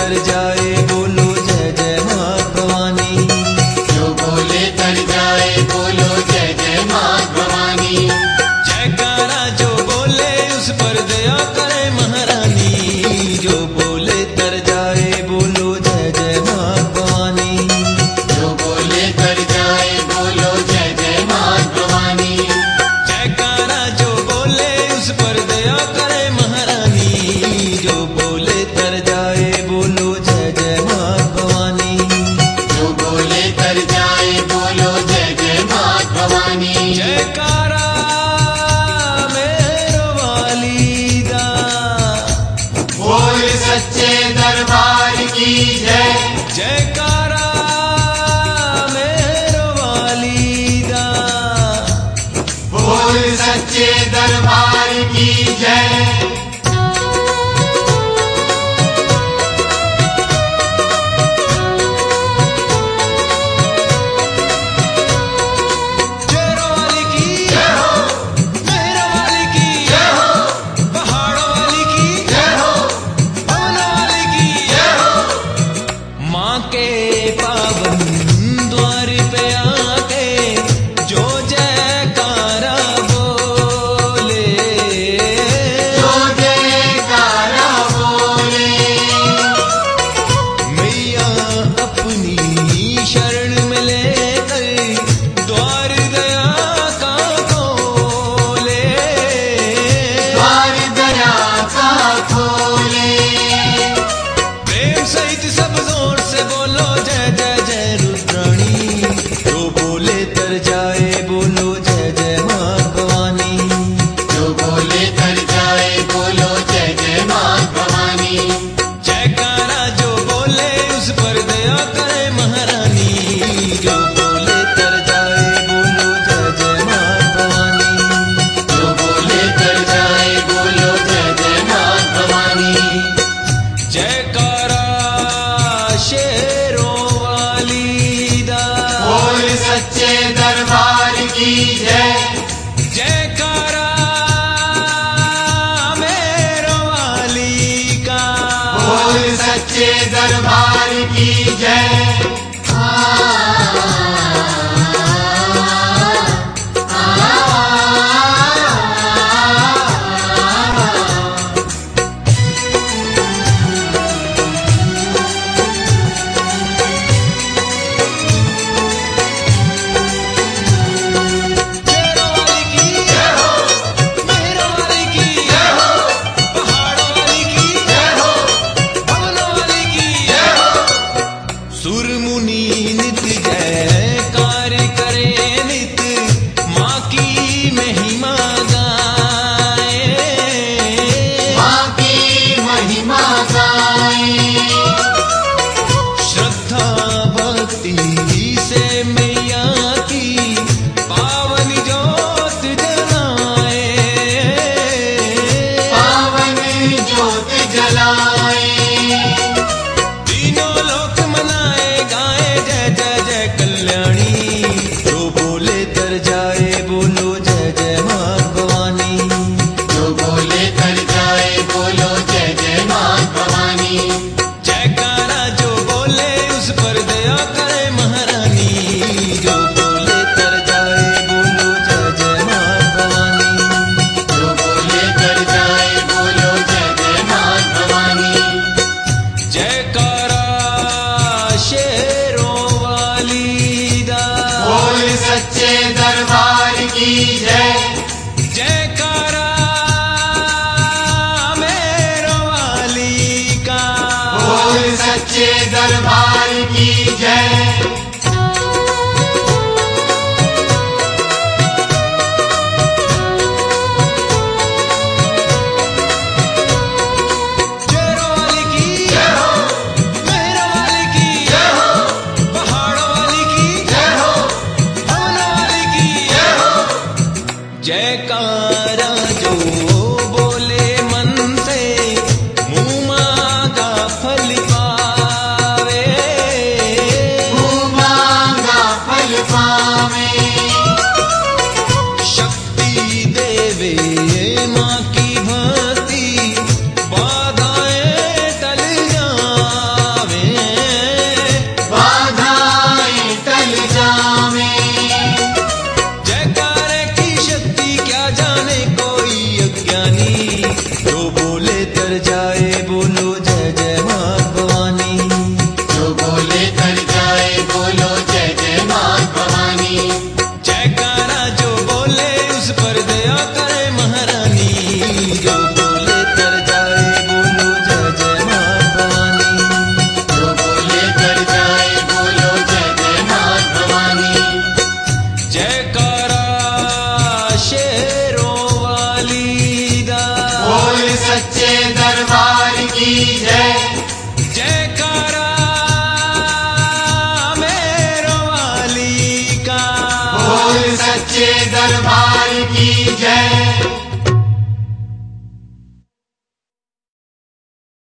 तर जाए बोलो जय जय माँ भवानी। जो बोले तर जाए बोलो जय जय माँ भवानी। जयकारा जो बोले उस पर दया करे महारानी। जो बोले तर जाए बोलो जय जय माँ भवानी। जो बोले तर जाए बोलो जय जय माँ भवानी। जयकारा जो बोले उस पर दया करे महारानी। जो बोले तर जाए बोलो जय जय माँ भवानी। जो बोले तर जाए बोलो जय जय माँ भवानी। जयकारा मेरो वाली दा बोल सच्चे दरबार की जय। जयकारा मेरो वाली दा बोल सच्चे दरबार की जय। शेरों वाली की जय हो, मेहरों वाली की जय हो, पहाड़ों वाली की जय हो, पवनों वाली की जय हो। माँ के पावन द्वार पे आके जो जयकारा बोले। जो जयकारा बोले। मैया अपनी शरण में लेकर द्वार दया का खोले। द्वार दया का खोले। प्रेम सहित सब जोर से बोलो जय जय जय रुद्राणी। जो बोले तर जाए बोलो जय जय माँ भवानी। जो बोले तर जाए बोलो जय जय माँ भवानी। जयकारा जो बोले उस पर दया करे महारानी। जो बोले तर जाए बोलो जय जय माँ भवानी। जो बोले तर जाए बोलो जय जय माँ भवानी। जयकारा शेरों वाली दा बोल सच्चे दरबार की जय। जयकारा मेरो वाली का बोल सच्चे दरबार की जय। शेरों वाली की जय हो, मेहरों वाली की जय हो, पहाड़ों वाली की जय हो, पवनों वाली की जय हो। सुर मुनि नित जयकार करे नित माँ की महिमा गाए। माँ की महिमा गाए। श्रद्धा भक्ति से मैया की पावन जोत जलाए। पावन ज्योत जलाए। तीनों लोक मनाए गाए जय जय जय कल्याणी। जो बोले तर जाए बोलो जय जय माँ भवानी। जो बोले कर जाए बोलो जय जय माँ भवानी। जयकारा जो बोले उस पर दया करे महारानी। जो बोले तर जाए बोलो जय जय माँ भवानी। जो बोले कर जाए बोलो जय जय माँ भवानी। जयकारा शेरों वाली दा बोल सच्चे दरबार की जय। जयकारा मेरो वाली का बोल सच्चे दरबार की जय। शेरों वाली की जय हो, मेहरों वाली की जय हो, पहाड़ों वाली की जय हो, पवनों वाली की जय हो। जयकारा जो बोले मन से मुँह मांगा फल पावे। सच्चे दरबार की जय।